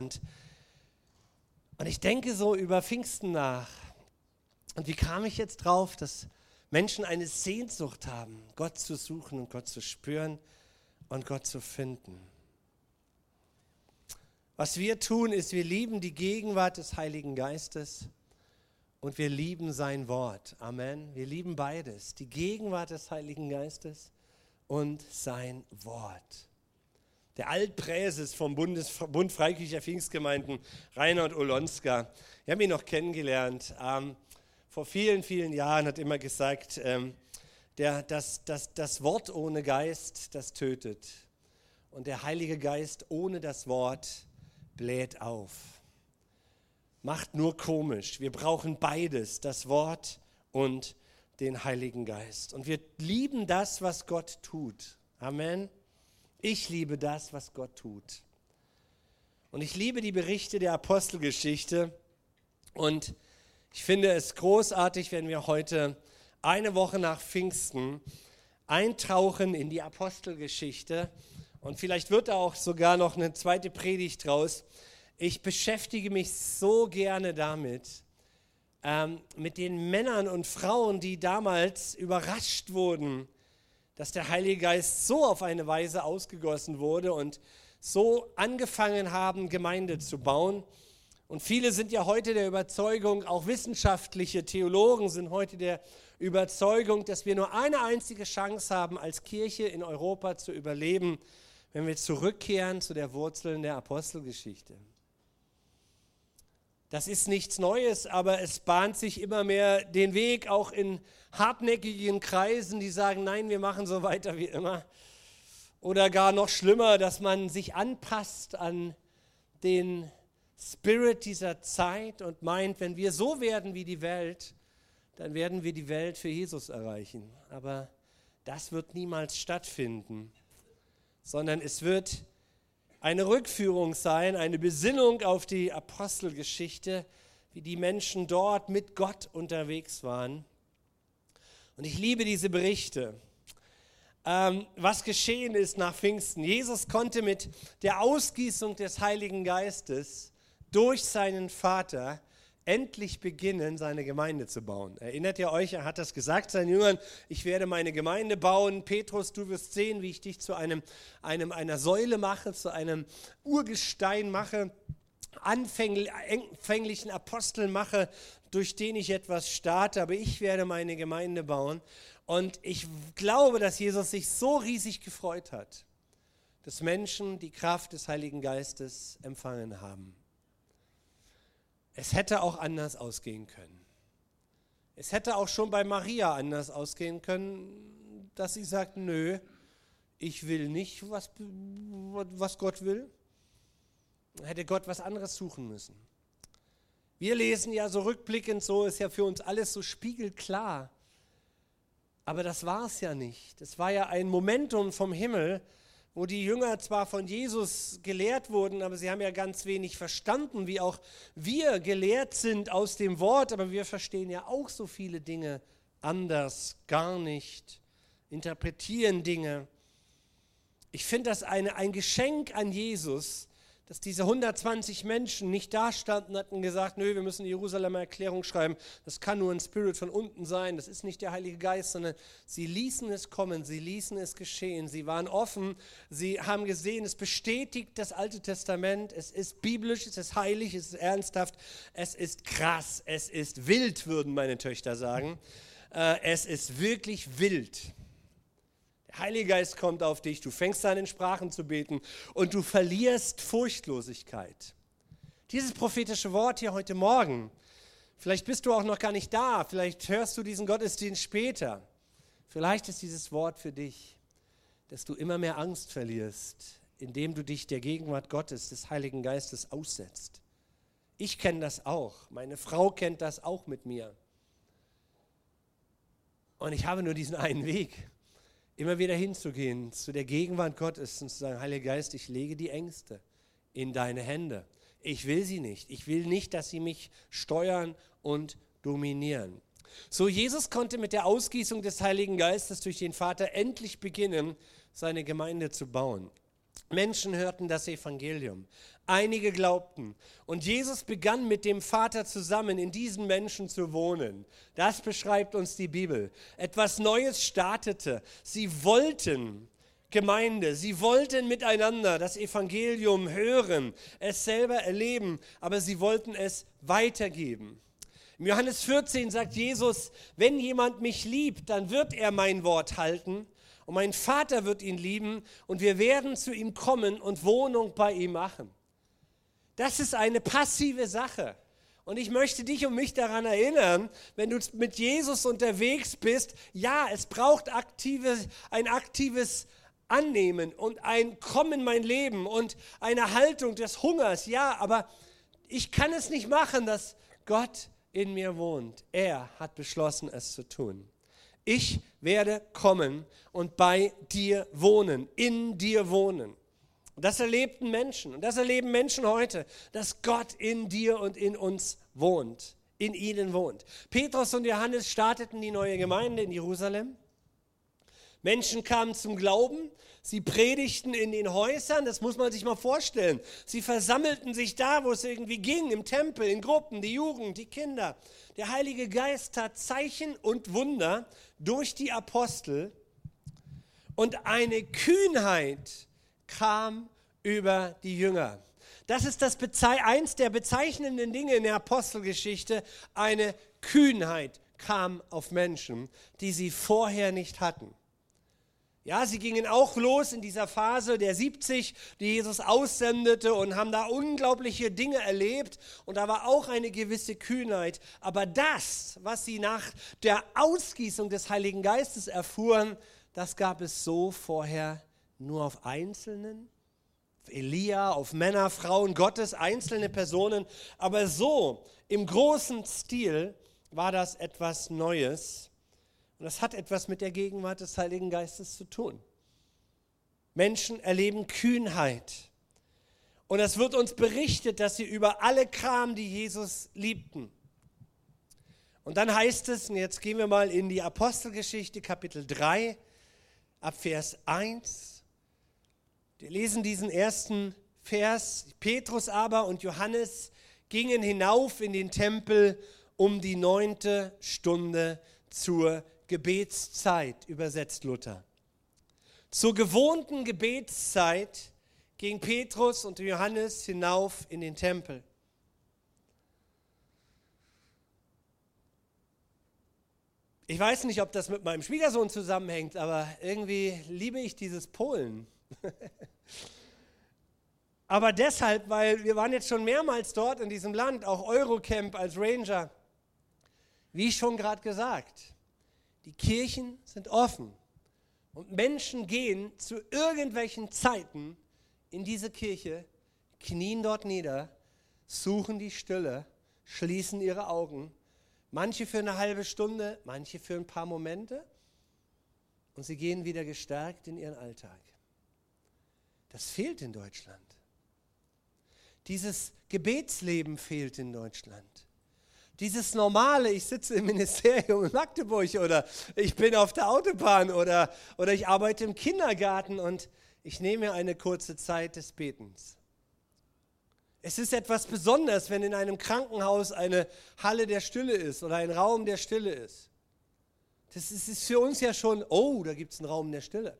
Und ich denke so über Pfingsten nach. Und wie kam ich jetzt drauf, dass Menschen eine Sehnsucht haben, Gott zu suchen und Gott zu spüren und Gott zu finden? Was wir tun, ist, wir lieben die Gegenwart des Heiligen Geistes und wir lieben sein Wort. Amen. Wir lieben beides, die Gegenwart des Heiligen Geistes und sein Wort. Der Altpräses vom Bund Freikirchlicher Pfingstgemeinden, Reinhard Olonska, ich habe ihn noch kennengelernt, vor vielen, vielen Jahren hat immer gesagt, das Wort ohne Geist, das tötet. Und der Heilige Geist ohne das Wort bläht auf. Macht nur komisch. Wir brauchen beides, das Wort und den Heiligen Geist. Und wir lieben das, was Gott tut. Amen. Ich liebe das, was Gott tut. Und ich liebe die Berichte der Apostelgeschichte. Und ich finde es großartig, wenn wir heute eine Woche nach Pfingsten eintauchen in die Apostelgeschichte. Und vielleicht wird da auch sogar noch eine zweite Predigt draus. Ich beschäftige mich so gerne damit, mit den Männern und Frauen, die damals überrascht wurden, dass der Heilige Geist so auf eine Weise ausgegossen wurde und so angefangen haben, Gemeinde zu bauen. Und viele sind ja heute der Überzeugung, auch wissenschaftliche Theologen sind heute der Überzeugung, dass wir nur eine einzige Chance haben, als Kirche in Europa zu überleben, wenn wir zurückkehren zu der Wurzeln der Apostelgeschichte. Das ist nichts Neues, aber es bahnt sich immer mehr den Weg, auch in hartnäckigen Kreisen, die sagen, nein, wir machen so weiter wie immer. Oder gar noch schlimmer, dass man sich anpasst an den Spirit dieser Zeit und meint, wenn wir so werden wie die Welt, dann werden wir die Welt für Jesus erreichen. Aber das wird niemals stattfinden, sondern es wird eine Rückführung sein, eine Besinnung auf die Apostelgeschichte, wie die Menschen dort mit Gott unterwegs waren. Und ich liebe diese Berichte. Was geschehen ist nach Pfingsten. Jesus konnte mit der Ausgießung des Heiligen Geistes durch seinen Vater endlich beginnen, seine Gemeinde zu bauen. Erinnert ihr euch, er hat das gesagt seinen Jüngern, ich werde meine Gemeinde bauen. Petrus, du wirst sehen, wie ich dich zu einer Säule mache, zu einem Urgestein mache, anfänglichen Apostel mache, durch den ich etwas starte, aber ich werde meine Gemeinde bauen. Und ich glaube, dass Jesus sich so riesig gefreut hat, dass Menschen die Kraft des Heiligen Geistes empfangen haben. Es hätte auch anders ausgehen können. Es hätte auch schon bei Maria anders ausgehen können, dass sie sagt, nö, ich will nicht, was Gott will. Hätte Gott was anderes suchen müssen. Wir lesen ja so rückblickend, so ist ja für uns alles so spiegelklar. Aber das war es ja nicht. Das war ja ein Momentum vom Himmel, wo die Jünger zwar von Jesus gelehrt wurden, aber sie haben ja ganz wenig verstanden, wie auch wir gelehrt sind aus dem Wort, aber wir verstehen ja auch so viele Dinge anders, gar nicht, interpretieren Dinge. Ich finde das ein Geschenk an Jesus, dass diese 120 Menschen nicht da standen und hatten gesagt, nö, wir müssen die Jerusalemer Erklärung schreiben, das kann nur ein Spirit von unten sein, das ist nicht der Heilige Geist, sondern sie ließen es kommen, sie ließen es geschehen, sie waren offen, sie haben gesehen, es bestätigt das Alte Testament, es ist biblisch, es ist heilig, es ist ernsthaft, es ist krass, es ist wild, würden meine Töchter sagen, es ist wirklich wild. Der Heilige Geist kommt auf dich, du fängst an in Sprachen zu beten und du verlierst Furchtlosigkeit. Dieses prophetische Wort hier heute Morgen, vielleicht bist du auch noch gar nicht da, vielleicht hörst du diesen Gottesdienst später. Vielleicht ist dieses Wort für dich, dass du immer mehr Angst verlierst, indem du dich der Gegenwart Gottes, des Heiligen Geistes aussetzt. Ich kenne das auch, meine Frau kennt das auch mit mir. Und ich habe nur diesen einen Weg. Immer wieder hinzugehen zu der Gegenwart Gottes und zu sagen, Heiliger Geist, ich lege die Ängste in deine Hände. Ich will sie nicht. Ich will nicht, dass sie mich steuern und dominieren. So, Jesus konnte mit der Ausgießung des Heiligen Geistes durch den Vater endlich beginnen, seine Gemeinde zu bauen. Menschen hörten das Evangelium. Einige glaubten. Und Jesus begann mit dem Vater zusammen in diesen Menschen zu wohnen. Das beschreibt uns die Bibel. Etwas Neues startete. Sie wollten Gemeinde, sie wollten miteinander das Evangelium hören, es selber erleben, aber sie wollten es weitergeben. Im Johannes 14 sagt Jesus, wenn jemand mich liebt, dann wird er mein Wort halten. Und mein Vater wird ihn lieben und wir werden zu ihm kommen und Wohnung bei ihm machen. Das ist eine passive Sache. Und ich möchte dich und mich daran erinnern, wenn du mit Jesus unterwegs bist, ja, es braucht ein aktives Annehmen und ein Kommen in mein Leben und eine Haltung des Hungers. Ja, aber ich kann es nicht machen, dass Gott in mir wohnt. Er hat beschlossen, es zu tun. Ich werde kommen und bei dir wohnen, in dir wohnen. Und das erlebten Menschen und das erleben Menschen heute, dass Gott in dir und in uns wohnt, in ihnen wohnt. Petrus und Johannes starteten die neue Gemeinde in Jerusalem. Menschen kamen zum Glauben, sie predigten in den Häusern, das muss man sich mal vorstellen. Sie versammelten sich da, wo es irgendwie ging, im Tempel, in Gruppen, die Jugend, die Kinder. Der Heilige Geist tat Zeichen und Wunder durch die Apostel und eine Kühnheit kam über die Jünger. Das ist eins der bezeichnenden Dinge in der Apostelgeschichte. Eine Kühnheit kam auf Menschen, die sie vorher nicht hatten. Ja, sie gingen auch los in dieser Phase der 70, die Jesus aussendete und haben da unglaubliche Dinge erlebt und da war auch eine gewisse Kühnheit. Aber das, was sie nach der Ausgießung des Heiligen Geistes erfuhren, das gab es so vorher nur auf Einzelnen, auf Elia, auf Männer, Frauen Gottes, einzelne Personen. Aber so im großen Stil war das etwas Neues. Und das hat etwas mit der Gegenwart des Heiligen Geistes zu tun. Menschen erleben Kühnheit. Und es wird uns berichtet, dass sie über alle kamen, die Jesus liebten. Und dann heißt es, und jetzt gehen wir mal in die Apostelgeschichte, Kapitel 3, ab Vers 1. Wir lesen diesen ersten Vers. Petrus aber und Johannes gingen hinauf in den Tempel um die 9. Stunde zur Gebetszeit, übersetzt Luther. Zur gewohnten Gebetszeit ging Petrus und Johannes hinauf in den Tempel. Ich weiß nicht, ob das mit meinem Schwiegersohn zusammenhängt, aber irgendwie liebe ich dieses Polen. Aber deshalb, weil wir waren jetzt schon mehrmals dort in diesem Land, auch Eurocamp als Ranger. Wie schon gerade gesagt, die Kirchen sind offen und Menschen gehen zu irgendwelchen Zeiten in diese Kirche, knien dort nieder, suchen die Stille, schließen ihre Augen, manche für eine halbe Stunde, manche für ein paar Momente und sie gehen wieder gestärkt in ihren Alltag. Das fehlt in Deutschland. Dieses Gebetsleben fehlt in Deutschland. Dieses normale, ich sitze im Ministerium in Magdeburg oder ich bin auf der Autobahn oder ich arbeite im Kindergarten und ich nehme mir eine kurze Zeit des Betens. Es ist etwas Besonderes, wenn in einem Krankenhaus eine Halle der Stille ist oder ein Raum der Stille ist. Das ist für uns ja schon, oh, da gibt es einen Raum der Stille.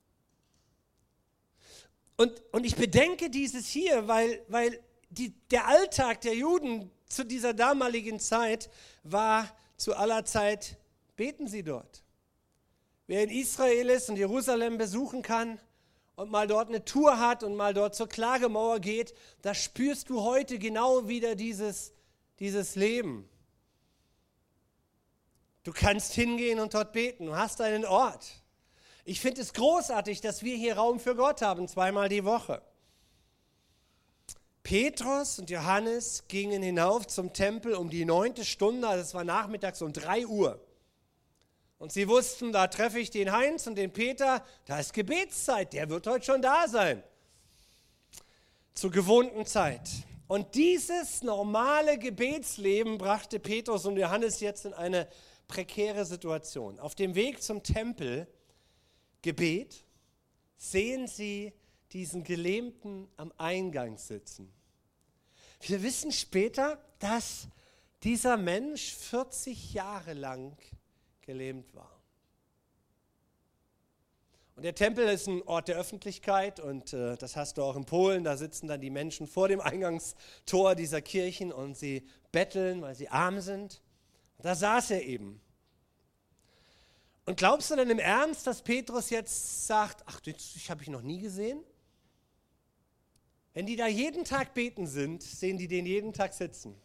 Und ich bedenke dieses hier, weil der Alltag der Juden zu dieser damaligen Zeit war, zu aller Zeit beten sie dort. Wer in Israel ist und Jerusalem besuchen kann und mal dort eine Tour hat und mal dort zur Klagemauer geht, da spürst du heute genau wieder dieses Leben. Du kannst hingehen und dort beten, du hast einen Ort. Ich finde es großartig, dass wir hier Raum für Gott haben, 2-mal die Woche. Petrus und Johannes gingen hinauf zum Tempel um die 9. Stunde, also es war nachmittags um 3 Uhr. Und sie wussten, da treffe ich den Heinz und den Peter, da ist Gebetszeit, der wird heute schon da sein. Zur gewohnten Zeit. Und dieses normale Gebetsleben brachte Petrus und Johannes jetzt in eine prekäre Situation. Auf dem Weg zum Tempel, Gebet, sehen sie diesen Gelähmten am Eingang sitzen. Wir wissen später, dass dieser Mensch 40 Jahre lang gelähmt war. Und der Tempel ist ein Ort der Öffentlichkeit und das hast du auch in Polen. Da sitzen dann die Menschen vor dem Eingangstor dieser Kirchen und sie betteln, weil sie arm sind. Und da saß er eben. Und glaubst du denn im Ernst, dass Petrus jetzt sagt, ach, ich habe ich noch nie gesehen? Wenn die da jeden Tag beten sind, sehen die den jeden Tag sitzen.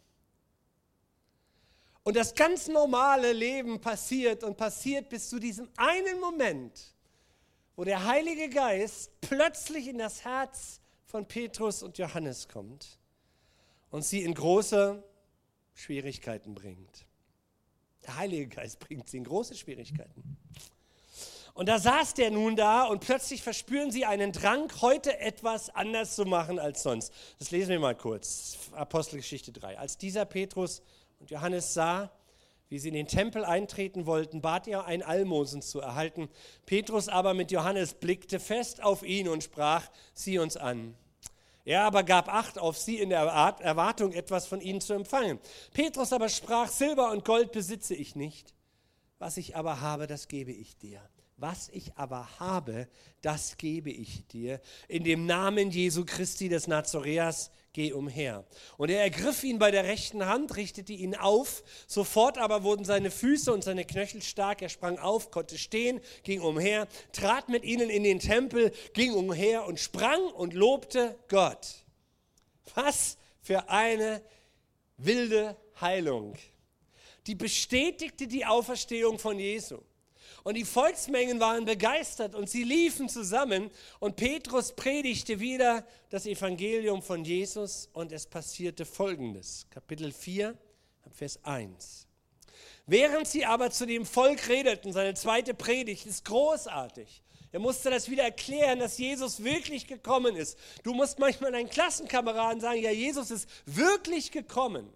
Und das ganz normale Leben passiert und passiert bis zu diesem einen Moment, wo der Heilige Geist plötzlich in das Herz von Petrus und Johannes kommt und sie in große Schwierigkeiten bringt. Der Heilige Geist bringt sie in große Schwierigkeiten. Und da saß der nun da und plötzlich verspüren sie einen Drang, heute etwas anders zu machen als sonst. Das lesen wir mal kurz, Apostelgeschichte 3. Als dieser Petrus und Johannes sah, wie sie in den Tempel eintreten wollten, bat er, ein Almosen zu erhalten. Petrus aber mit Johannes blickte fest auf ihn und sprach, sieh uns an. Er aber gab Acht auf sie in der Erwartung, etwas von ihnen zu empfangen. Petrus aber sprach, Silber und Gold besitze ich nicht. Was ich aber habe, das gebe ich dir. Was ich aber habe, das gebe ich dir. In dem Namen Jesu Christi des Nazareas geh umher. Und er ergriff ihn bei der rechten Hand, richtete ihn auf. Sofort aber wurden seine Füße und seine Knöchel stark. Er sprang auf, konnte stehen, ging umher, trat mit ihnen in den Tempel, ging umher und sprang und lobte Gott. Was für eine wilde Heilung. Die bestätigte die Auferstehung von Jesu. Und die Volksmengen waren begeistert und sie liefen zusammen und Petrus predigte wieder das Evangelium von Jesus und es passierte Folgendes. Kapitel 4, Vers 1. Während sie aber zu dem Volk redeten, seine zweite Predigt ist großartig. Er musste das wieder erklären, dass Jesus wirklich gekommen ist. Du musst manchmal deinen Klassenkameraden sagen, ja, Jesus ist wirklich gekommen.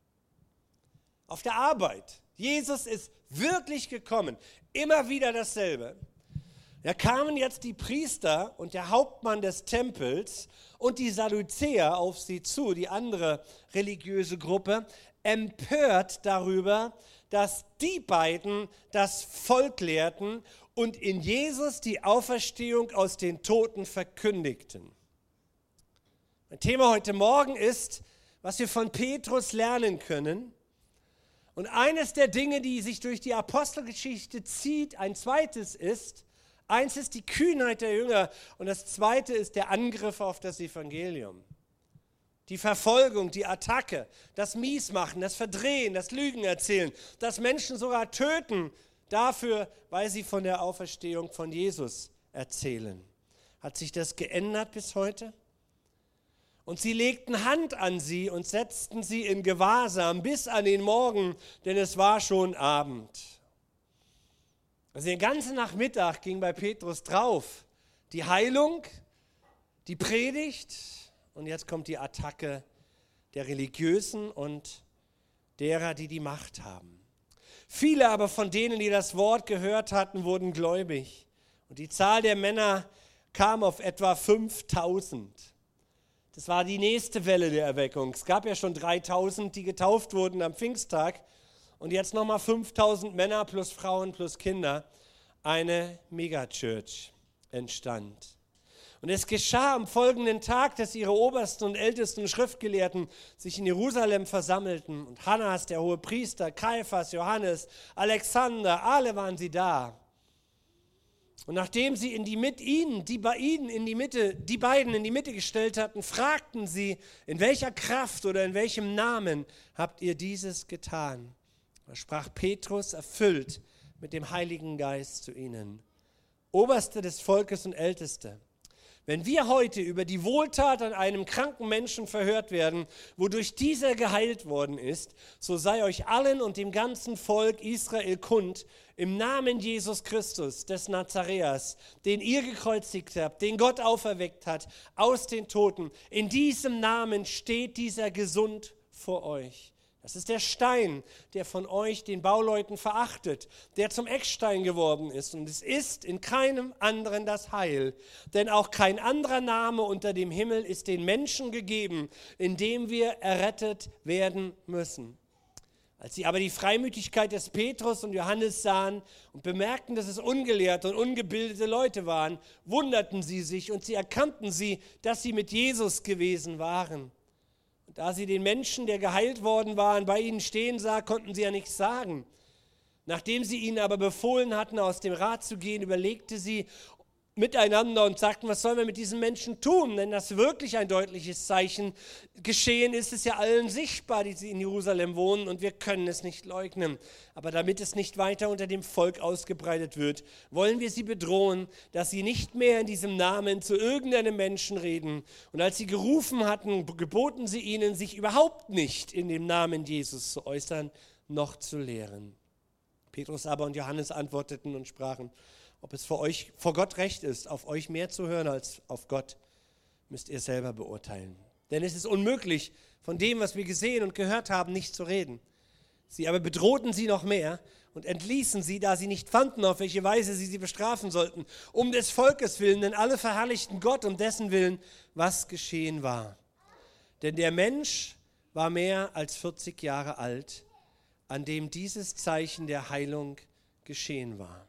Auf der Arbeit. Jesus ist wirklich gekommen. Immer wieder dasselbe. Da kamen jetzt die Priester und der Hauptmann des Tempels und die Sadduzäer auf sie zu, die andere religiöse Gruppe, empört darüber, dass die beiden das Volk lehrten und in Jesus die Auferstehung aus den Toten verkündigten. Mein Thema heute Morgen ist, was wir von Petrus lernen können. Und eines der Dinge, die sich durch die Apostelgeschichte zieht, eins ist die Kühnheit der Jünger und das zweite ist der Angriff auf das Evangelium. Die Verfolgung, die Attacke, das Miesmachen, das Verdrehen, das Lügen erzählen, das Menschen sogar töten dafür, weil sie von der Auferstehung von Jesus erzählen. Hat sich das geändert bis heute? Und sie legten Hand an sie und setzten sie in Gewahrsam bis an den Morgen, denn es war schon Abend. Also den ganzen Nachmittag ging bei Petrus drauf. Die Heilung, die Predigt und jetzt kommt die Attacke der Religiösen und derer, die die Macht haben. Viele aber von denen, die das Wort gehört hatten, wurden gläubig. Und die Zahl der Männer kam auf etwa 5000. Das war die nächste Welle der Erweckung. Es gab ja schon 3000, die getauft wurden am Pfingsttag. Und jetzt nochmal 5000 Männer plus Frauen plus Kinder. Eine Megachurch entstand. Und es geschah am folgenden Tag, dass ihre Obersten und ältesten Schriftgelehrten sich in Jerusalem versammelten. Und Hannas, der Hohepriester, Kaiphas, Johannes, Alexander, alle waren sie da. Und nachdem sie die beiden in die Mitte gestellt hatten, fragten sie, in welcher Kraft oder in welchem Namen habt ihr dieses getan? Da sprach Petrus, erfüllt mit dem Heiligen Geist zu ihnen, Oberste des Volkes und Älteste. Wenn wir heute über die Wohltat an einem kranken Menschen verhört werden, wodurch dieser geheilt worden ist, so sei euch allen und dem ganzen Volk Israel kund, im Namen Jesus Christus des Nazareas, den ihr gekreuzigt habt, den Gott auferweckt hat aus den Toten, in diesem Namen steht dieser gesund vor euch. Das ist der Stein, der von euch, den Bauleuten, verachtet, der zum Eckstein geworden ist. Und es ist in keinem anderen das Heil. Denn auch kein anderer Name unter dem Himmel ist den Menschen gegeben, in dem wir errettet werden müssen. Als sie aber die Freimütigkeit des Petrus und Johannes sahen und bemerkten, dass es ungelehrte und ungebildete Leute waren, wunderten sie sich und sie erkannten sie, dass sie mit Jesus gewesen waren. Und da sie den Menschen, der geheilt worden waren, bei ihnen stehen sah, konnten sie ja nichts sagen. Nachdem sie ihnen aber befohlen hatten, aus dem Rat zu gehen, überlegte sie miteinander und sagten, was sollen wir mit diesen Menschen tun? Denn das wirklich ein deutliches Zeichen geschehen ist, es ja allen sichtbar, die in Jerusalem wohnen, und wir können es nicht leugnen. Aber damit es nicht weiter unter dem Volk ausgebreitet wird, wollen wir sie bedrohen, dass sie nicht mehr in diesem Namen zu irgendeinem Menschen reden. Und als sie gerufen hatten, geboten sie ihnen, sich überhaupt nicht in dem Namen Jesus zu äußern, noch zu lehren. Petrus aber und Johannes antworteten und sprachen, ob es vor Gott recht ist, auf euch mehr zu hören als auf Gott, müsst ihr selber beurteilen. Denn es ist unmöglich, von dem, was wir gesehen und gehört haben, nicht zu reden. Sie aber bedrohten sie noch mehr und entließen sie, da sie nicht fanden, auf welche Weise sie bestrafen sollten, um des Volkes willen, denn alle verherrlichten Gott um dessen Willen, was geschehen war. Denn der Mensch war mehr als 40 Jahre alt, an dem dieses Zeichen der Heilung geschehen war.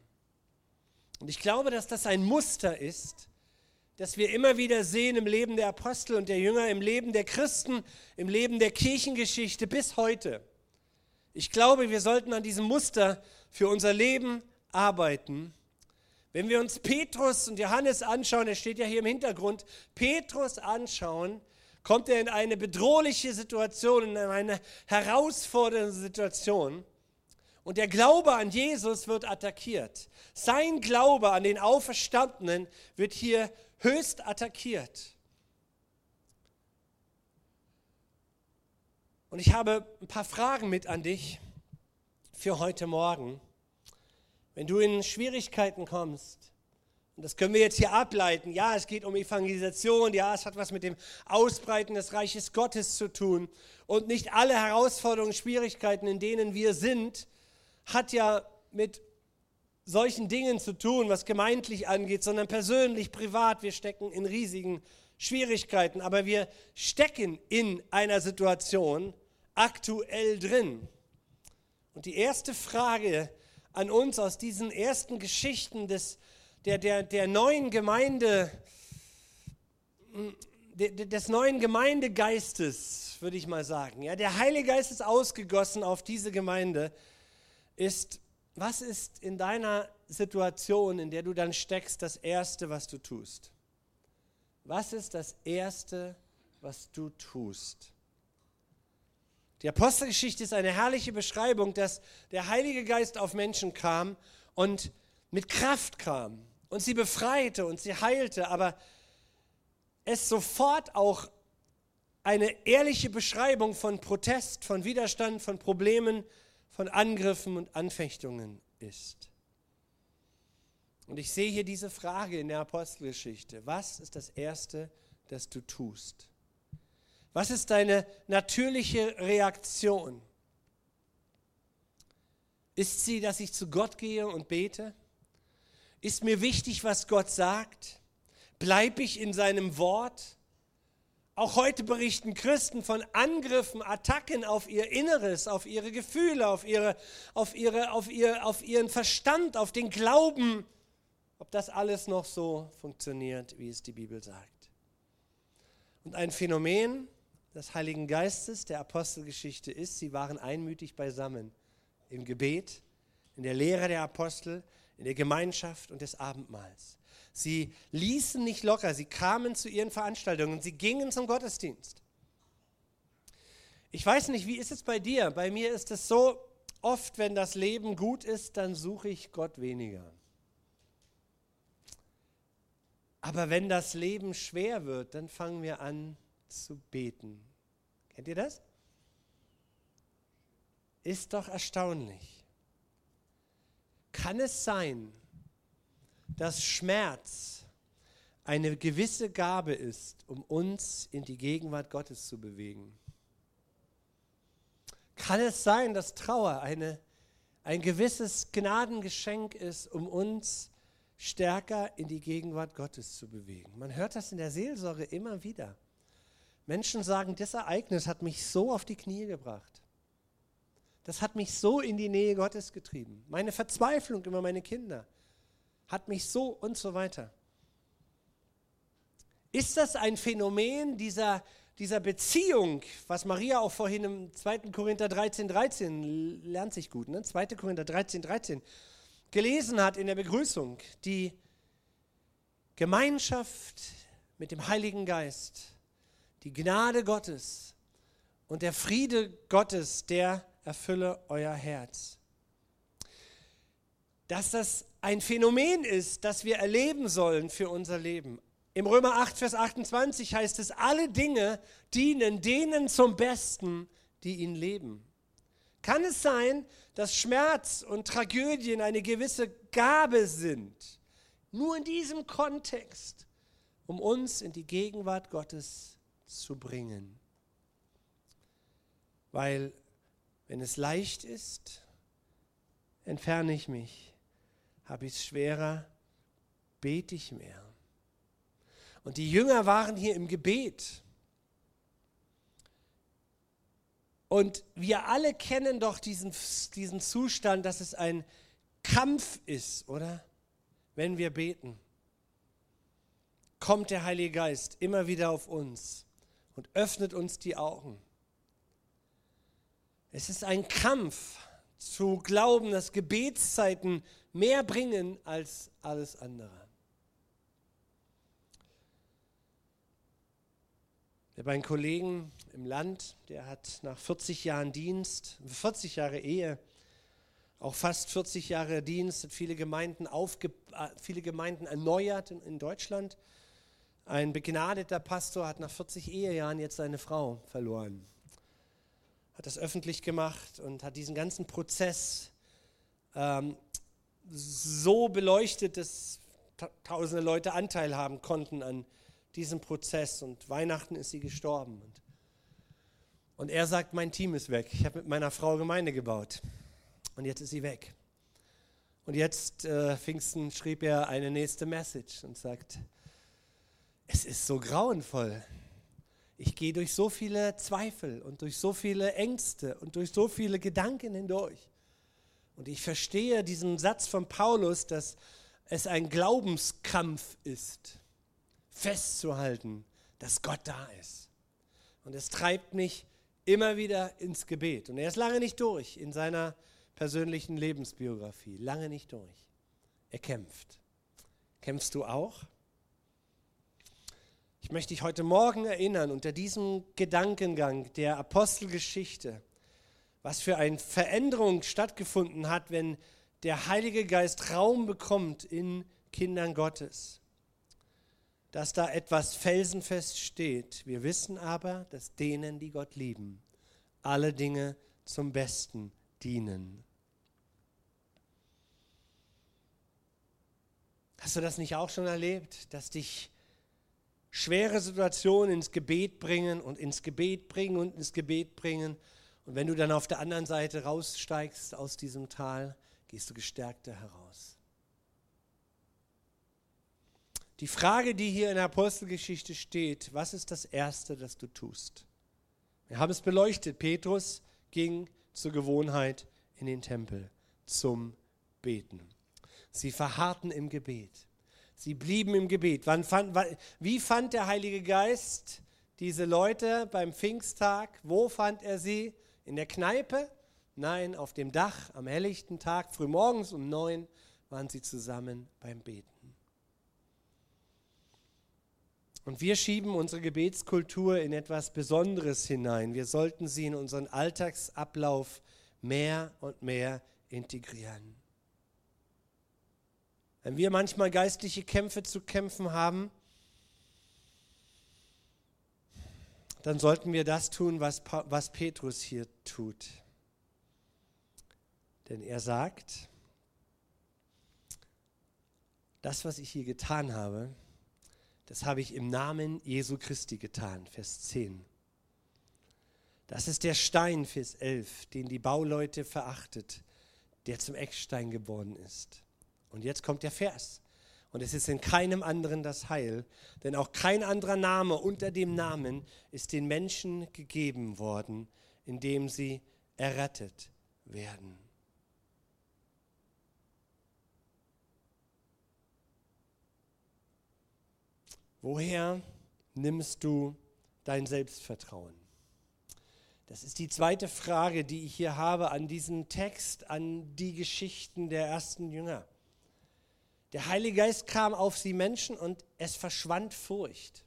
Und ich glaube, dass das ein Muster ist, das wir immer wieder sehen im Leben der Apostel und der Jünger, im Leben der Christen, im Leben der Kirchengeschichte bis heute. Ich glaube, wir sollten an diesem Muster für unser Leben arbeiten. Wenn wir uns Petrus und Johannes anschauen, er steht ja hier im Hintergrund, Petrus anschauen, kommt er in eine bedrohliche Situation, in eine herausfordernde Situation. Und der Glaube an Jesus wird attackiert. Sein Glaube an den Auferstandenen wird hier höchst attackiert. Und ich habe ein paar Fragen mit an dich für heute Morgen. Wenn du in Schwierigkeiten kommst, und das können wir jetzt hier ableiten, ja, es geht um Evangelisation, ja, es hat was mit dem Ausbreiten des Reiches Gottes zu tun. Und nicht alle Herausforderungen, Schwierigkeiten, in denen wir sind, hat ja mit solchen Dingen zu tun, was gemeindlich angeht, sondern persönlich, privat. Wir stecken in riesigen Schwierigkeiten, aber wir stecken in einer Situation aktuell drin. Und die erste Frage an uns aus diesen ersten Geschichten der neuen Gemeinde, des neuen Gemeindegeistes, würde ich mal sagen. Ja, der Heilige Geist ist ausgegossen auf diese Gemeinde. Was ist in deiner Situation, in der du dann steckst, das Erste, was du tust? Was ist das Erste, was du tust? Die Apostelgeschichte ist eine herrliche Beschreibung, dass der Heilige Geist auf Menschen kam und mit Kraft kam und sie befreite und sie heilte, aber es sofort auch eine ehrliche Beschreibung von Protest, von Widerstand, von Problemen, von Angriffen und Anfechtungen ist. Und ich sehe hier diese Frage in der Apostelgeschichte. Was ist das Erste, das du tust? Was ist deine natürliche Reaktion? Ist sie, dass ich zu Gott gehe und bete? Ist mir wichtig, was Gott sagt? Bleibe ich in seinem Wort? Auch heute berichten Christen von Angriffen, Attacken auf ihr Inneres, auf ihre Gefühle, auf ihren Verstand, auf den Glauben, ob das alles noch so funktioniert, wie es die Bibel sagt. Und ein Phänomen des Heiligen Geistes der Apostelgeschichte ist, sie waren einmütig beisammen im Gebet, in der Lehre der Apostel, in der Gemeinschaft und des Abendmahls. Sie ließen nicht locker, sie kamen zu ihren Veranstaltungen und sie gingen zum Gottesdienst. Ich weiß nicht, wie ist es bei dir? Bei mir ist es so, oft, wenn das Leben gut ist, dann suche ich Gott weniger. Aber wenn das Leben schwer wird, dann fangen wir an zu beten. Kennt ihr das? Ist doch erstaunlich. Kann es sein, dass Schmerz eine gewisse Gabe ist, um uns in die Gegenwart Gottes zu bewegen? Kann es sein, dass Trauer ein gewisses Gnadengeschenk ist, um uns stärker in die Gegenwart Gottes zu bewegen? Man hört das in der Seelsorge immer wieder. Menschen sagen, das Ereignis hat mich so auf die Knie gebracht. Das hat mich so in die Nähe Gottes getrieben. Meine Verzweiflung über meine Kinder hat mich so und so weiter. Ist das ein Phänomen dieser Beziehung, was Maria auch vorhin im 2. Korinther 13, lernt sich gut, ne? 2. Korinther 13, gelesen hat in der Begrüßung, die Gemeinschaft mit dem Heiligen Geist, die Gnade Gottes und der Friede Gottes, der erfülle euer Herz. Dass das ein Phänomen ist, das wir erleben sollen für unser Leben. Im Römer 8, Vers 28 heißt es, alle Dinge dienen denen zum Besten, die ihn leben. Kann es sein, dass Schmerz und Tragödien eine gewisse Gabe sind, nur in diesem Kontext, um uns in die Gegenwart Gottes zu bringen? Weil, wenn es leicht ist, entferne ich mich. Habe ich es schwerer, bete ich mehr. Und die Jünger waren hier im Gebet. Und wir alle kennen doch diesen Zustand, dass es ein Kampf ist, oder? Wenn wir beten, kommt der Heilige Geist immer wieder auf uns und öffnet uns die Augen. Es ist ein Kampf zu glauben, dass Gebetszeiten mehr bringen als alles andere. Ich habe einen Kollegen im Land, der hat nach 40 Jahren Dienst, 40 Jahre Ehe, auch fast 40 Jahre Dienst, hat viele Gemeinden erneuert in Deutschland. Ein begnadeter Pastor hat nach 40 Ehejahren jetzt seine Frau verloren. Hat das öffentlich gemacht und hat diesen ganzen Prozess so beleuchtet, dass tausende Leute Anteil haben konnten an diesem Prozess. Und Weihnachten ist sie gestorben. Und er sagt, mein Team ist weg. Ich habe mit meiner Frau Gemeinde gebaut. Und jetzt ist sie weg. Und jetzt, Pfingsten, schrieb er eine nächste Message und sagt, es ist so grauenvoll. Ich gehe durch so viele Zweifel und durch so viele Ängste und durch so viele Gedanken hindurch. Und ich verstehe diesen Satz von Paulus, dass es ein Glaubenskampf ist, festzuhalten, dass Gott da ist. Und es treibt mich immer wieder ins Gebet. Und er ist lange nicht durch in seiner persönlichen Lebensbiografie. Lange nicht durch. Er kämpft. Kämpfst du auch? Ich möchte dich heute Morgen erinnern, unter diesem Gedankengang der Apostelgeschichte, was für eine Veränderung stattgefunden hat, wenn der Heilige Geist Raum bekommt in Kindern Gottes. Dass da etwas felsenfest steht. Wir wissen aber, dass denen, die Gott lieben, alle Dinge zum Besten dienen. Hast du das nicht auch schon erlebt, dass dich schwere Situationen ins Gebet bringen und ins Gebet bringen und ins Gebet bringen? Und wenn du dann auf der anderen Seite raussteigst aus diesem Tal, gehst du gestärkter heraus. Die Frage, die hier in der Apostelgeschichte steht, was ist das Erste, das du tust? Wir haben es beleuchtet. Petrus ging zur Gewohnheit in den Tempel zum Beten. Sie verharrten im Gebet. Sie blieben im Gebet. Wie fand der Heilige Geist diese Leute beim Pfingsttag? Wo fand er sie? In der Kneipe? Nein, auf dem Dach am helllichten Tag, frühmorgens um 9 waren sie zusammen beim Beten. Und wir schieben unsere Gebetskultur in etwas Besonderes hinein. Wir sollten sie in unseren Alltagsablauf mehr und mehr integrieren. Wenn wir manchmal geistliche Kämpfe zu kämpfen haben, dann sollten wir das tun, was Petrus hier tut. Denn er sagt, das, was ich hier getan habe, das habe ich im Namen Jesu Christi getan, Vers 10. Das ist der Stein, Vers 11, den die Bauleute verachtet, der zum Eckstein geworden ist. Und jetzt kommt der Vers. Und es ist in keinem anderen das Heil, denn auch kein anderer Name unter dem Namen ist den Menschen gegeben worden, in dem sie errettet werden. Woher nimmst du dein Selbstvertrauen? Das ist die zweite Frage, die ich hier habe an diesen Text, an die Geschichten der ersten Jünger. Der Heilige Geist kam auf sie Menschen und es verschwand Furcht.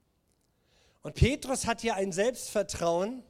Und Petrus hat hier ein Selbstvertrauen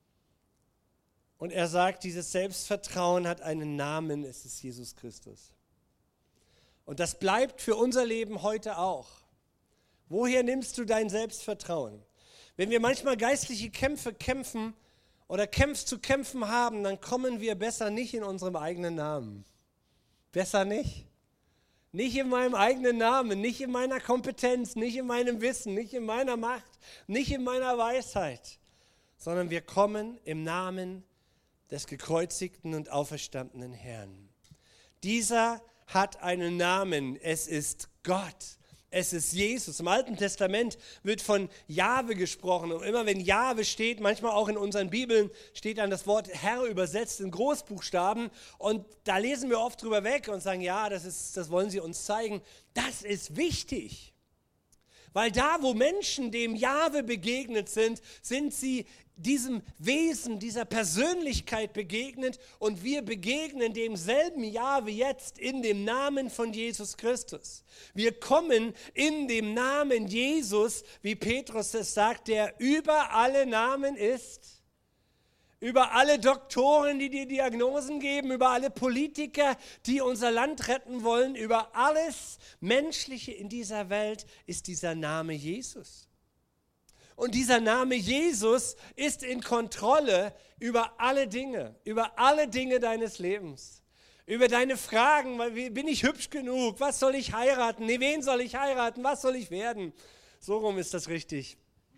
und er sagt, dieses Selbstvertrauen hat einen Namen, es ist Jesus Christus. Und das bleibt für unser Leben heute auch. Woher nimmst du dein Selbstvertrauen? Wenn wir manchmal geistliche Kämpfe kämpfen oder zu kämpfen haben, dann kommen wir besser nicht in unserem eigenen Namen. Besser nicht? Nicht in meinem eigenen Namen, nicht in meiner Kompetenz, nicht in meinem Wissen, nicht in meiner Macht, nicht in meiner Weisheit, sondern wir kommen im Namen des gekreuzigten und auferstandenen Herrn. Dieser hat einen Namen, es ist Gott. Es ist Jesus. Im Alten Testament wird von Jahwe gesprochen. Und immer wenn Jahwe steht, manchmal auch in unseren Bibeln, steht dann das Wort Herr übersetzt in Großbuchstaben. Und da lesen wir oft drüber weg und sagen, ja, das wollen sie uns zeigen. Das ist wichtig. Weil da, wo Menschen dem Jahwe begegnet sind, sind sie diesem Wesen, dieser Persönlichkeit begegnet und wir begegnen demselben Jahwe jetzt in dem Namen von Jesus Christus. Wir kommen in dem Namen Jesus, wie Petrus es sagt, der über alle Namen ist, über alle Doktoren, die dir Diagnosen geben, über alle Politiker, die unser Land retten wollen, über alles Menschliche in dieser Welt ist dieser Name Jesus. Und dieser Name Jesus ist in Kontrolle über alle Dinge deines Lebens. Über deine Fragen, bin ich hübsch genug? Was soll ich heiraten? Nee, wen soll ich heiraten? Was soll ich werden? So rum ist das richtig.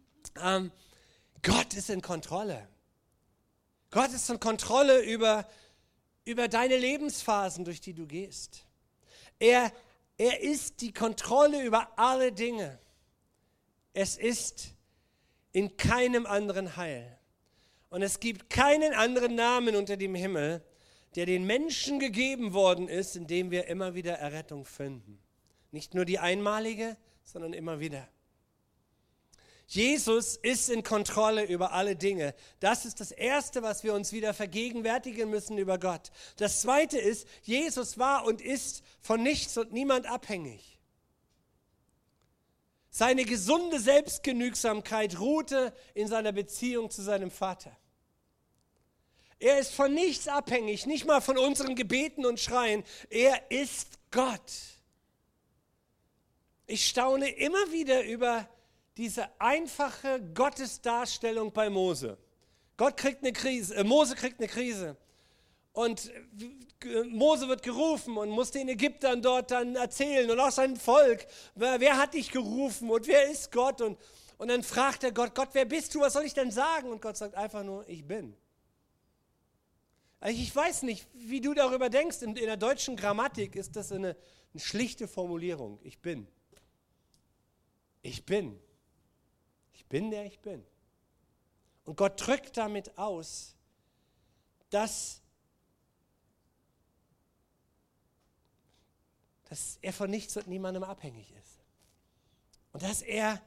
Gott ist in Kontrolle. Gott ist in Kontrolle über deine Lebensphasen, durch die du gehst. Er ist die Kontrolle über alle Dinge. Es ist in keinem anderen Heil. Und es gibt keinen anderen Namen unter dem Himmel, der den Menschen gegeben worden ist, in dem wir immer wieder Errettung finden. Nicht nur die einmalige, sondern immer wieder. Jesus ist in Kontrolle über alle Dinge. Das ist das Erste, was wir uns wieder vergegenwärtigen müssen über Gott. Das Zweite ist, Jesus war und ist von nichts und niemand abhängig. Seine gesunde Selbstgenügsamkeit ruhte in seiner Beziehung zu seinem Vater. Er ist von nichts abhängig, nicht mal von unseren Gebeten und Schreien. Er ist Gott. Ich staune immer wieder über diese einfache Gottesdarstellung bei Mose. Mose kriegt eine Krise. Und Mose wird gerufen und muss den Ägyptern dort dann erzählen und auch seinem Volk, wer hat dich gerufen und wer ist Gott? Und dann fragt er Gott, wer bist du, was soll ich denn sagen? Und Gott sagt einfach nur, ich bin. Also ich weiß nicht, wie du darüber denkst, in der deutschen Grammatik ist das eine schlichte Formulierung, ich bin. Ich bin. Ich bin, der ich bin. Und Gott drückt damit aus, dass er von nichts und niemandem abhängig ist. Und dass er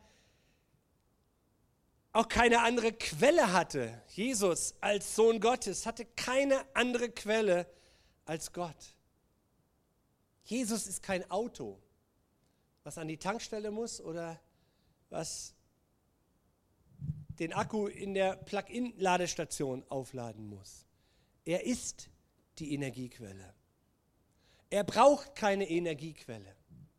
auch keine andere Quelle hatte. Jesus als Sohn Gottes hatte keine andere Quelle als Gott. Jesus ist kein Auto, was an die Tankstelle muss oder was den Akku in der Plug-in-Ladestation aufladen muss. Er ist die Energiequelle. Er braucht keine Energiequelle.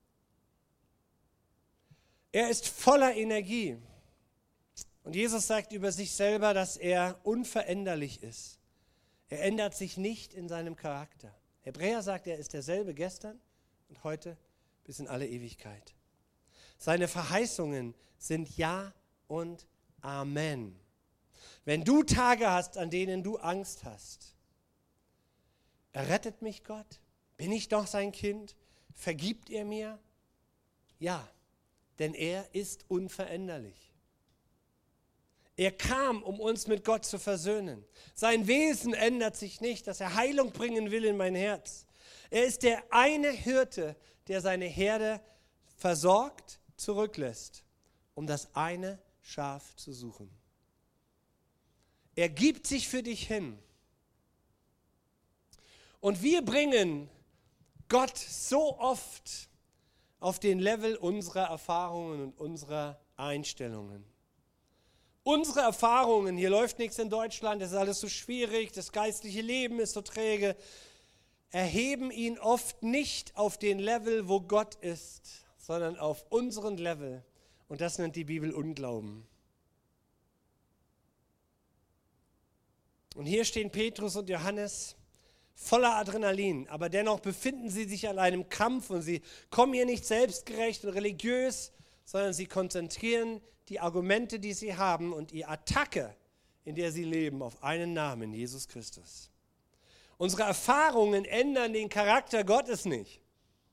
Er ist voller Energie. Und Jesus sagt über sich selber, dass er unveränderlich ist. Er ändert sich nicht in seinem Charakter. Hebräer sagt, er ist derselbe gestern und heute bis in alle Ewigkeit. Seine Verheißungen sind Ja und Amen. Wenn du Tage hast, an denen du Angst hast, errettet mich Gott? Bin ich doch sein Kind? Vergibt er mir? Ja, denn er ist unveränderlich. Er kam, um uns mit Gott zu versöhnen. Sein Wesen ändert sich nicht, dass er Heilung bringen will in mein Herz. Er ist der eine Hirte, der seine Herde versorgt, zurücklässt, um das eine Schaf zu suchen. Er gibt sich für dich hin. Und wir bringen Gott so oft auf den Level unserer Erfahrungen und unserer Einstellungen. Unsere Erfahrungen, hier läuft nichts in Deutschland, es ist alles so schwierig, das geistliche Leben ist so träge, erheben ihn oft nicht auf den Level, wo Gott ist, sondern auf unseren Level. Und das nennt die Bibel Unglauben. Und hier stehen Petrus und Johannes voller Adrenalin, aber dennoch befinden sie sich an einem Kampf und sie kommen hier nicht selbstgerecht und religiös, sondern sie konzentrieren die Argumente, die sie haben und die Attacke, in der sie leben, auf einen Namen, Jesus Christus. Unsere Erfahrungen ändern den Charakter Gottes nicht.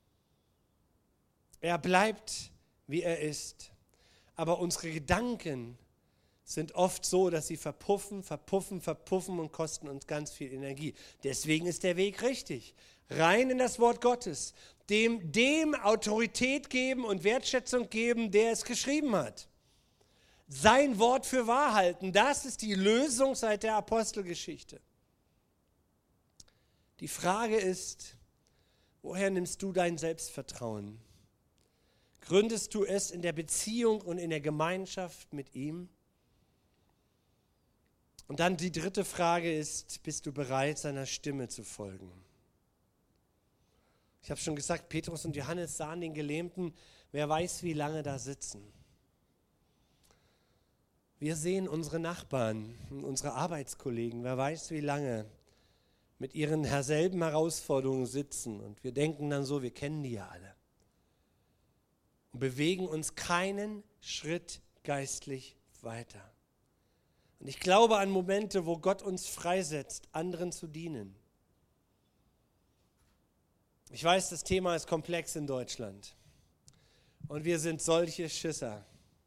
Er bleibt, wie er ist. Aber unsere Gedanken sind oft so, dass sie verpuffen und kosten uns ganz viel Energie. Deswegen ist der Weg richtig. Rein in das Wort Gottes. Dem Autorität geben und Wertschätzung geben, der es geschrieben hat. Sein Wort für wahr halten, das ist die Lösung seit der Apostelgeschichte. Die Frage ist, woher nimmst du dein Selbstvertrauen? Gründest du es in der Beziehung und in der Gemeinschaft mit ihm? Und dann die dritte Frage ist, bist du bereit, seiner Stimme zu folgen? Ich habe schon gesagt, Petrus und Johannes sahen den Gelähmten, wer weiß wie lange da sitzen. Wir sehen unsere Nachbarn, unsere Arbeitskollegen, wer weiß wie lange mit ihren selben Herausforderungen sitzen. Und wir denken dann so, wir kennen die ja alle. Und bewegen uns keinen Schritt geistlich weiter. Und ich glaube an Momente, wo Gott uns freisetzt, anderen zu dienen. Ich weiß, das Thema ist komplex in Deutschland. Und wir sind solche Schisser.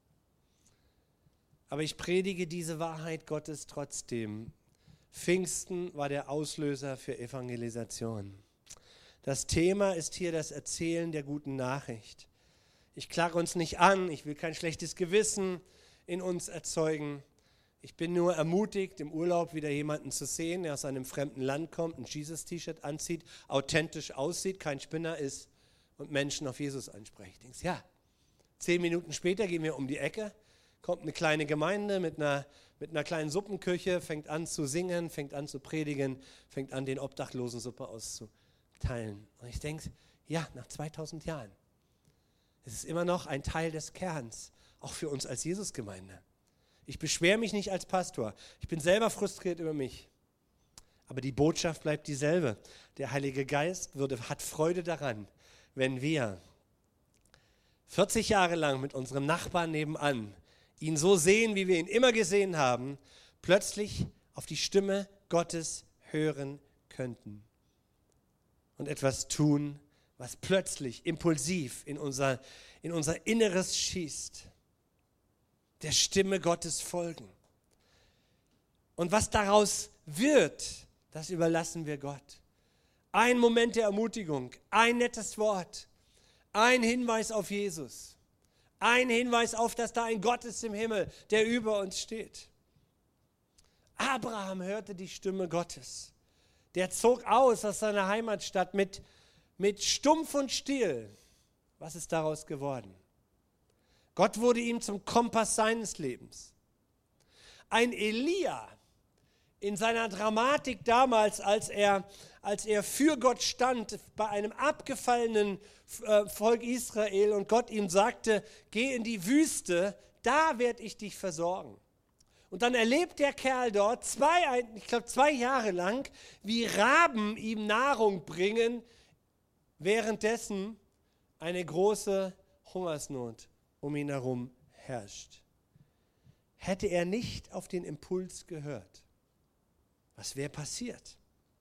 Aber ich predige diese Wahrheit Gottes trotzdem. Pfingsten war der Auslöser für Evangelisation. Das Thema ist hier das Erzählen der guten Nachricht. Ich klage uns nicht an, ich will kein schlechtes Gewissen in uns erzeugen. Ich bin nur ermutigt, im Urlaub wieder jemanden zu sehen, der aus einem fremden Land kommt, ein Jesus-T-Shirt anzieht, authentisch aussieht, kein Spinner ist und Menschen auf Jesus anspricht. Denkst, ja, 10 Minuten später gehen wir um die Ecke, kommt eine kleine Gemeinde mit einer kleinen Suppenküche, fängt an zu singen, fängt an zu predigen, fängt an, den Obdachlosen Suppe auszuteilen. Und ich denke, ja, nach 2000 Jahren ist es immer noch ein Teil des Kerns, auch für uns als Jesusgemeinde. Ich beschwere mich nicht als Pastor. Ich bin selber frustriert über mich. Aber die Botschaft bleibt dieselbe. Der Heilige Geist hat Freude daran, wenn wir 40 Jahre lang mit unserem Nachbarn nebenan ihn so sehen, wie wir ihn immer gesehen haben, plötzlich auf die Stimme Gottes hören könnten und etwas tun, was plötzlich impulsiv in unser Inneres schießt. Der Stimme Gottes folgen. Und was daraus wird, das überlassen wir Gott. Ein Moment der Ermutigung, ein nettes Wort, ein Hinweis auf Jesus, ein Hinweis auf, dass da ein Gott ist im Himmel, der über uns steht. Abraham hörte die Stimme Gottes. Der zog aus seiner Heimatstadt mit Stumpf und Stiel. Was ist daraus geworden? Gott wurde ihm zum Kompass seines Lebens. Ein Elia in seiner Dramatik damals, als er für Gott stand, bei einem abgefallenen Volk Israel und Gott ihm sagte, geh in die Wüste, da werde ich dich versorgen. Und dann erlebt der Kerl dort 2 Jahre lang, wie Raben ihm Nahrung bringen, währenddessen eine große Hungersnot um ihn herum herrscht. hätte er nicht auf den Impuls gehört, was wäre passiert?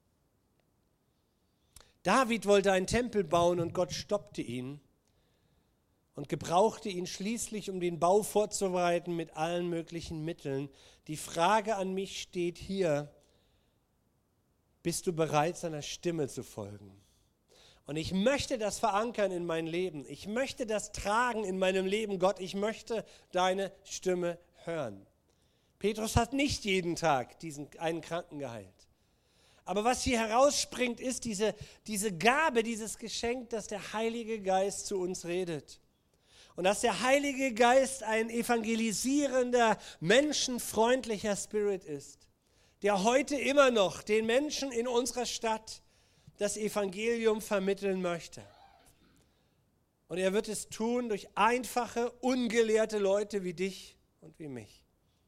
David wollte einen Tempel bauen und Gott stoppte ihn und gebrauchte ihn schließlich, um den Bau vorzubereiten mit allen möglichen Mitteln. Die Frage an mich steht hier: Bist du bereit, seiner Stimme zu folgen? Und ich möchte das verankern in mein Leben. Ich möchte das tragen in meinem Leben. Gott, ich möchte deine Stimme hören. Petrus hat nicht jeden Tag diesen einen Kranken geheilt. Aber was hier herausspringt, ist diese Gabe, dieses Geschenk, dass der Heilige Geist zu uns redet. Und dass der Heilige Geist ein evangelisierender, menschenfreundlicher Spirit ist, der heute immer noch den Menschen in unserer Stadt das Evangelium vermitteln möchte. Und er wird es tun durch einfache, ungelehrte Leute wie dich und wie mich.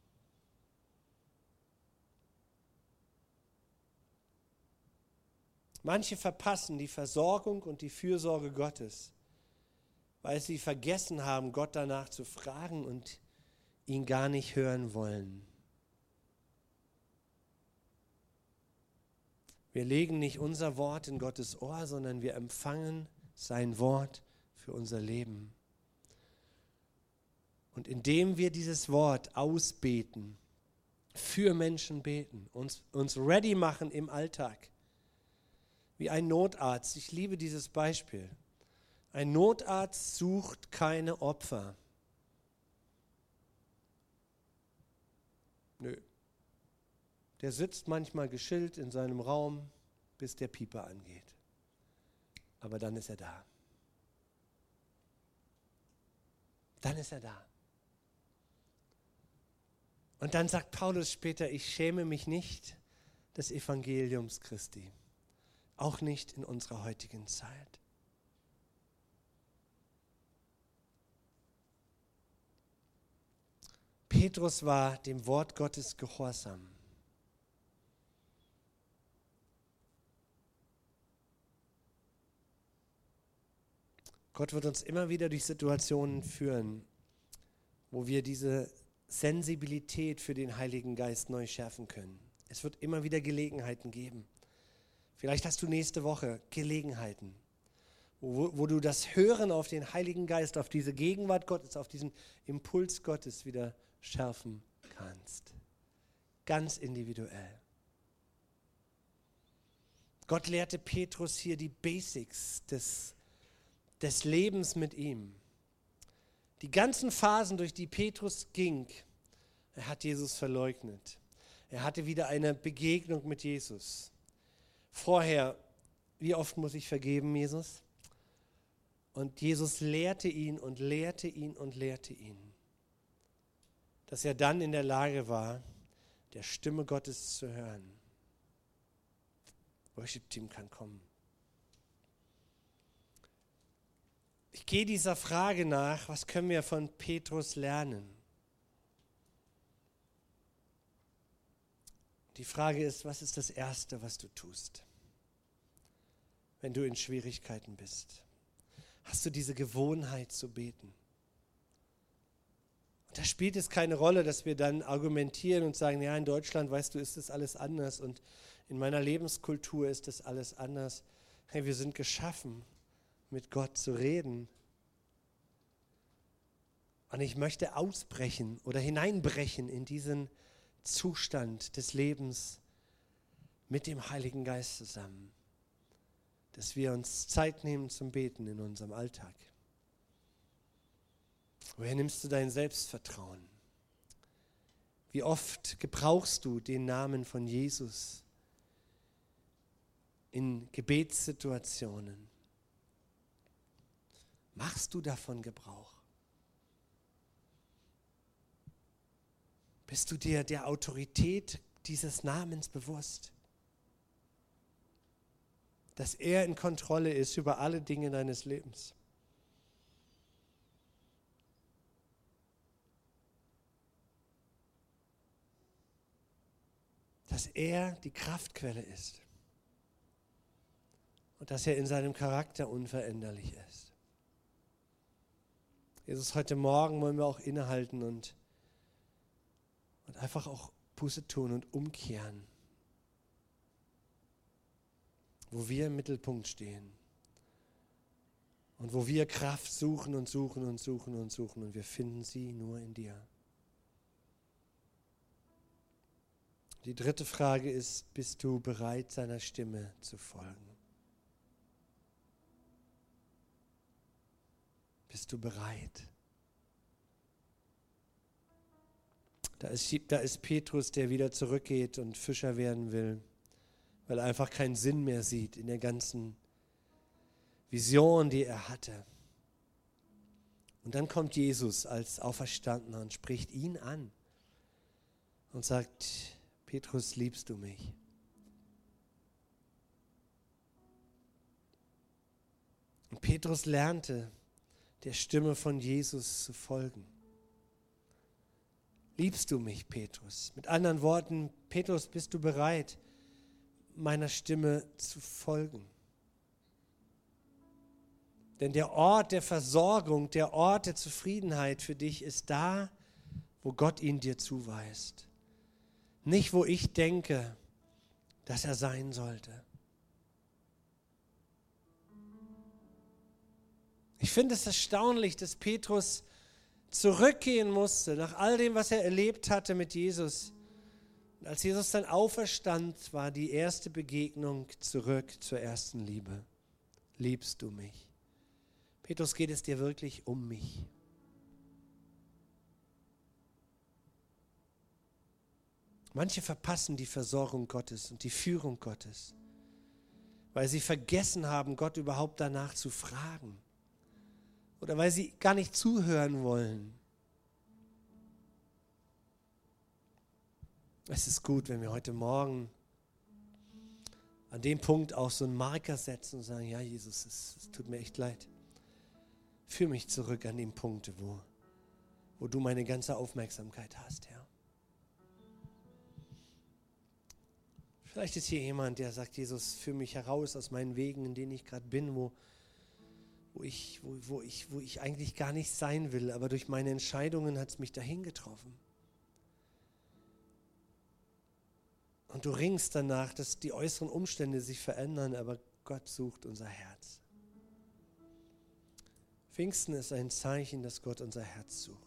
Manche verpassen die Versorgung und die Fürsorge Gottes, weil sie vergessen haben, Gott danach zu fragen und ihn gar nicht hören wollen. Wir legen nicht unser Wort in Gottes Ohr, sondern wir empfangen sein Wort für unser Leben. Und indem wir dieses Wort ausbeten, für Menschen beten, uns ready machen im Alltag, wie ein Notarzt. Ich liebe dieses Beispiel. Ein Notarzt sucht keine Opfer. Nö. Der sitzt manchmal geschillt in seinem Raum, bis der Pieper angeht. Aber dann ist er da. Dann ist er da. Und dann sagt Paulus später: Ich schäme mich nicht des Evangeliums Christi. Auch nicht in unserer heutigen Zeit. Petrus war dem Wort Gottes gehorsam. Gott wird uns immer wieder durch Situationen führen, wo wir diese Sensibilität für den Heiligen Geist neu schärfen können. Es wird immer wieder Gelegenheiten geben. Vielleicht hast du nächste Woche Gelegenheiten, wo du das Hören auf den Heiligen Geist, auf diese Gegenwart Gottes, auf diesen Impuls Gottes wieder schärfen kannst. Ganz individuell. Gott lehrte Petrus hier die Basics des Lebens mit ihm. Die ganzen Phasen, durch die Petrus ging, er hat Jesus verleugnet. Er hatte wieder eine Begegnung mit Jesus. Vorher, wie oft muss ich vergeben, Jesus? Und Jesus lehrte ihn und lehrte ihn und lehrte ihn, dass er dann in der Lage war, der Stimme Gottes zu hören. Worship-Team kann kommen. Ich gehe dieser Frage nach, was können wir von Petrus lernen? Die Frage ist, was ist das Erste, was du tust, wenn du in Schwierigkeiten bist? Hast du diese Gewohnheit zu beten? Und da spielt es keine Rolle, dass wir dann argumentieren und sagen, ja, in Deutschland, weißt du, ist das alles anders und in meiner Lebenskultur ist das alles anders. Hey, wir sind geschaffen, mit Gott zu reden. Und ich möchte ausbrechen oder hineinbrechen in diesen Zustand des Lebens mit dem Heiligen Geist zusammen, dass wir uns Zeit nehmen zum Beten in unserem Alltag. Woher nimmst du dein Selbstvertrauen? Wie oft gebrauchst du den Namen von Jesus in Gebetssituationen? Machst du davon Gebrauch? Bist du dir der Autorität dieses Namens bewusst? Dass er in Kontrolle ist über alle Dinge deines Lebens. Dass er die Kraftquelle ist. Und dass er in seinem Charakter unveränderlich ist. Jesus, heute Morgen wollen wir auch innehalten und Und einfach auch Buße tun und umkehren. Wo wir im Mittelpunkt stehen. Und wo wir Kraft suchen und suchen und suchen und suchen. Und wir finden sie nur in dir. Die dritte Frage ist, bist du bereit, seiner Stimme zu folgen? Bist du bereit? Da ist Petrus, der wieder zurückgeht und Fischer werden will, weil er einfach keinen Sinn mehr sieht in der ganzen Vision, die er hatte. Und dann kommt Jesus als Auferstandener und spricht ihn an und sagt, Petrus, liebst du mich? Und Petrus lernte, der Stimme von Jesus zu folgen. Liebst du mich, Petrus? Mit anderen Worten, Petrus, bist du bereit, meiner Stimme zu folgen? Denn der Ort der Versorgung, der Ort der Zufriedenheit für dich ist da, wo Gott ihn dir zuweist. Nicht, wo ich denke, dass er sein sollte. Ich finde es erstaunlich, dass Petrus zurückgehen musste, nach all dem, was er erlebt hatte mit Jesus. Und als Jesus dann auferstand, war die erste Begegnung zurück zur ersten Liebe. Liebst du mich? Petrus, geht es dir wirklich um mich? Manche verpassen die Versorgung Gottes und die Führung Gottes, weil sie vergessen haben, Gott überhaupt danach zu fragen. Oder weil sie gar nicht zuhören wollen. Es ist gut, wenn wir heute Morgen an dem Punkt auch so einen Marker setzen und sagen, ja Jesus, es tut mir echt leid. Führ mich zurück an den Punkt, wo du meine ganze Aufmerksamkeit hast, Herr. Vielleicht ist hier jemand, der sagt, Jesus, führ mich heraus aus meinen Wegen, in denen ich gerade bin, wo ich eigentlich gar nicht sein will, aber durch meine Entscheidungen hat es mich dahin getroffen. Und du ringst danach, dass die äußeren Umstände sich verändern, aber Gott sucht unser Herz. Pfingsten ist ein Zeichen, dass Gott unser Herz sucht.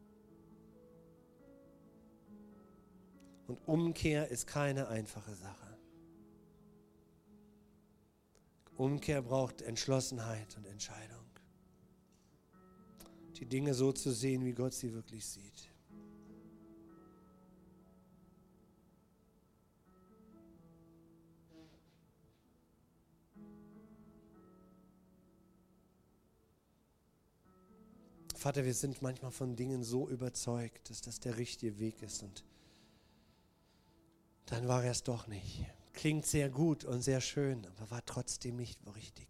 Und Umkehr ist keine einfache Sache. Umkehr braucht Entschlossenheit und Entscheidung. Die Dinge so zu sehen, wie Gott sie wirklich sieht. Vater, wir sind manchmal von Dingen so überzeugt, dass das der richtige Weg ist und dann war er es doch nicht. Klingt sehr gut und sehr schön, aber war trotzdem nicht richtig.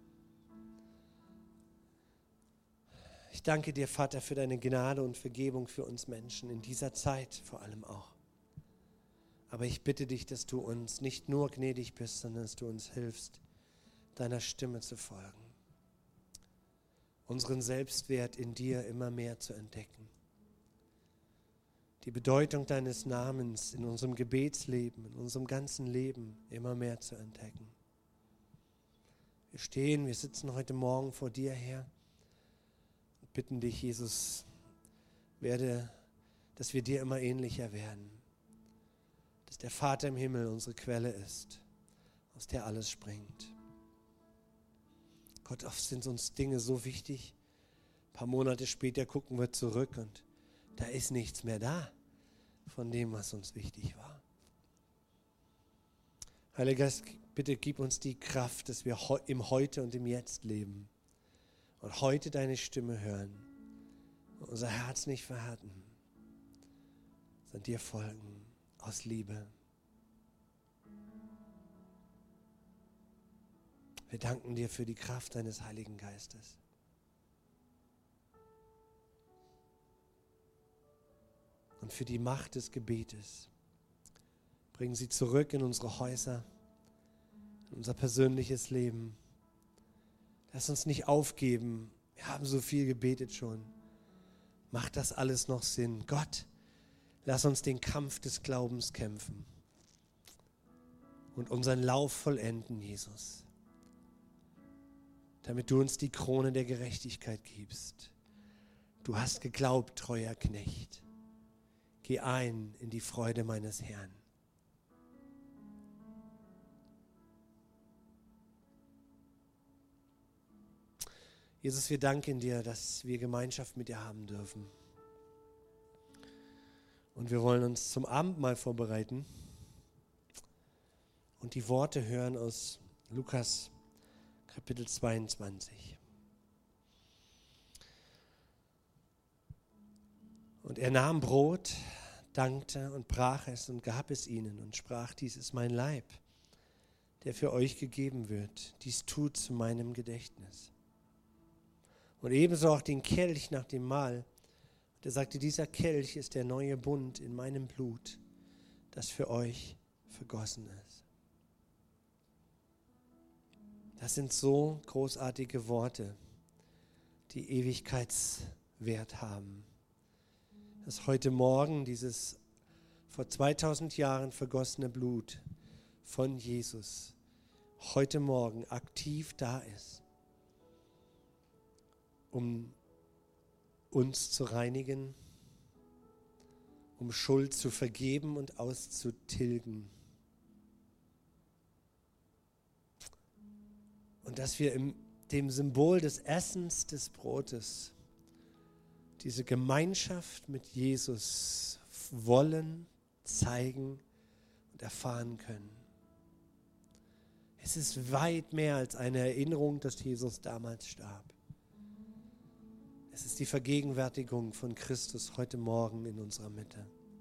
Ich danke dir, Vater, für deine Gnade und Vergebung für uns Menschen, in dieser Zeit vor allem auch. Aber ich bitte dich, dass du uns nicht nur gnädig bist, sondern dass du uns hilfst, deiner Stimme zu folgen. Unseren Selbstwert in dir immer mehr zu entdecken. Die Bedeutung deines Namens in unserem Gebetsleben, in unserem ganzen Leben immer mehr zu entdecken. Wir sitzen heute Morgen vor dir, Herr, und bitten dich, Jesus, dass wir dir immer ähnlicher werden. Dass der Vater im Himmel unsere Quelle ist, aus der alles springt. Gott, oft sind uns Dinge so wichtig. Ein paar Monate später gucken wir zurück und da ist nichts mehr da von dem, was uns wichtig war. Heiliger Geist, bitte gib uns die Kraft, dass wir im Heute und im Jetzt leben und heute deine Stimme hören und unser Herz nicht verhärten, sondern dir folgen aus Liebe. Wir danken dir für die Kraft deines Heiligen Geistes. Und für die Macht des Gebetes. Bringen sie zurück in unsere Häuser, in unser persönliches Leben. Lass uns nicht aufgeben. Wir haben so viel gebetet schon. Macht das alles noch Sinn? Gott, Lass uns den Kampf des Glaubens kämpfen und unseren Lauf vollenden, Jesus, damit du uns die Krone der Gerechtigkeit gibst. Du hast geglaubt, treuer Knecht. Geh ein in die Freude meines Herrn. Jesus, wir danken dir, dass wir Gemeinschaft mit dir haben dürfen. Und wir wollen uns zum Abendmahl vorbereiten und die Worte hören aus Lukas Kapitel 22. Und er nahm Brot, dankte und brach es und gab es ihnen und sprach, dies ist mein Leib, der für euch gegeben wird. Dies tut zu meinem Gedächtnis. Und ebenso auch den Kelch nach dem Mahl. Und er sagte, dieser Kelch ist der neue Bund in meinem Blut, das für euch vergossen ist. Das sind so großartige Worte, die Ewigkeitswert haben. Dass heute Morgen dieses vor 2000 Jahren vergossene Blut von Jesus heute Morgen aktiv da ist, um uns zu reinigen, um Schuld zu vergeben und auszutilgen. Und dass wir in dem Symbol des Essens des Brotes diese Gemeinschaft mit Jesus wollen, zeigen und erfahren können. Es ist weit mehr als eine Erinnerung, dass Jesus damals starb. Es ist die Vergegenwärtigung von Christus heute Morgen in unserer Mitte.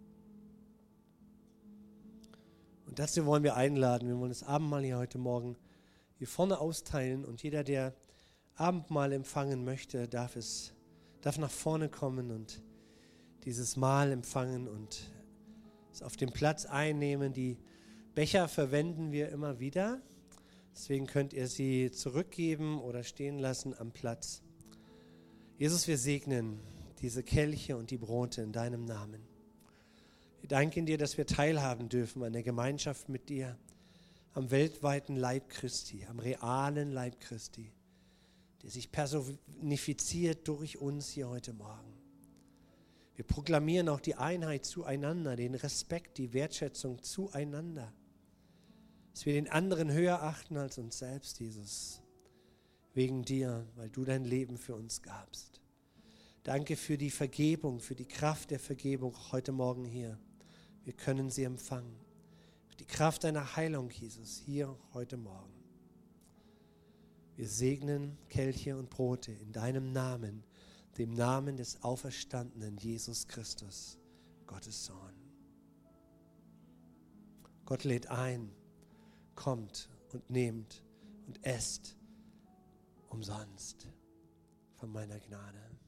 Und dazu wollen wir einladen. Wir wollen das Abendmahl hier heute Morgen hier vorne austeilen. Und jeder, der Abendmahl empfangen möchte, darf nach vorne kommen und dieses Mahl empfangen und es auf dem Platz einnehmen. Die Becher verwenden wir immer wieder. Deswegen könnt ihr sie zurückgeben oder stehen lassen am Platz. Jesus, wir segnen diese Kelche und die Brote in deinem Namen. Wir danken dir, dass wir teilhaben dürfen an der Gemeinschaft mit dir, am weltweiten Leib Christi, am realen Leib Christi, der sich personifiziert durch uns hier heute Morgen. Wir proklamieren auch die Einheit zueinander, den Respekt, die Wertschätzung zueinander, dass wir den anderen höher achten als uns selbst, Jesus. Wegen dir, weil du dein Leben für uns gabst. Danke für die Vergebung, für die Kraft der Vergebung heute Morgen hier. Wir können sie empfangen. Für die Kraft deiner Heilung, Jesus, hier heute Morgen. Wir segnen Kelche und Brote in deinem Namen, dem Namen des auferstandenen Jesus Christus, Gottes Sohn. Gott lädt ein, kommt und nehmt und esst umsonst von meiner Gnade.